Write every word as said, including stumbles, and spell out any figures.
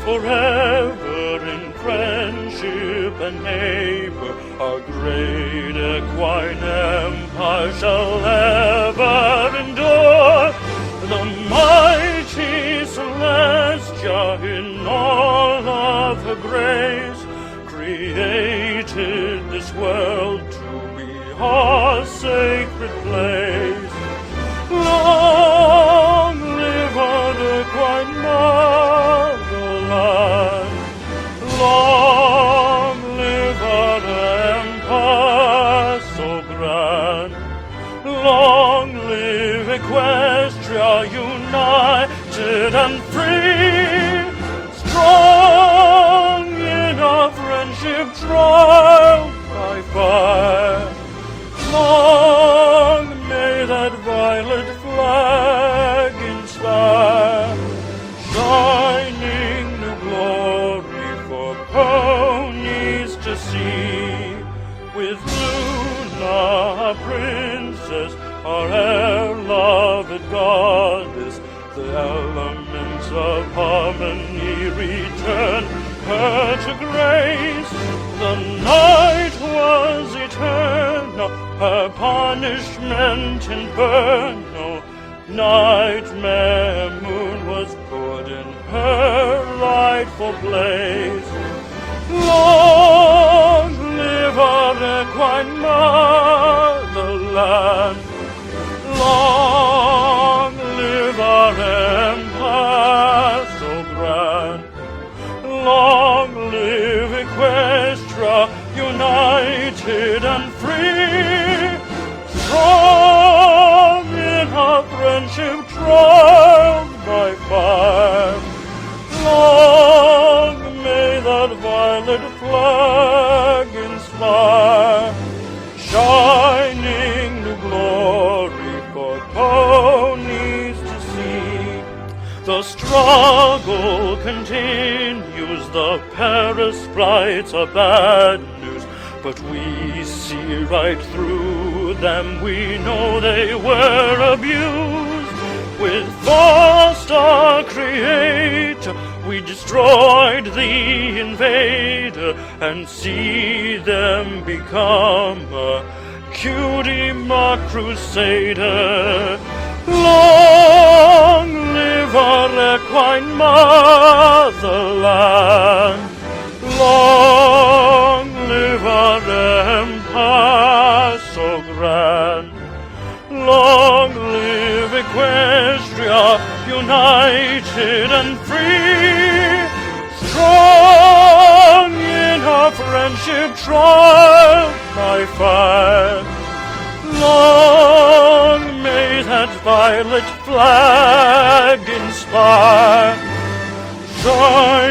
forever in friendship and neighbor. Our great equine empire shall ever endure. The mighty Celestia in all of her grace created this world to be our sacred place. Long live our equine motherland. Long live our empire so grand. Long live Equestria united and free, strong in our friendship trial by fire. Long may that violet flag inspire, shining new glory for ponies to see. With Luna, our princess, our ever-loved goddess, the elements of harmony return her to grace. The night was eternal, her punishment infernal. Nightmare moon was put in her rightful place. Long live our equine motherland. Long live our empire so grand. Long live Equestria united and free, strong in our friendship trial by fire. Long may that violet flag inspire, shining new glory for ponies to see. The struggle continues, the Paris flights are bad news, but we see right through them, we know they were abused. With Faust our creator, we destroyed the invader, and see them become a cutie mark crusader. Long live our equine motherland. Long live our empire so grand. Long live Equestria united and free, strong in our friendship trial by fire. Long may that violet flag inspire, shine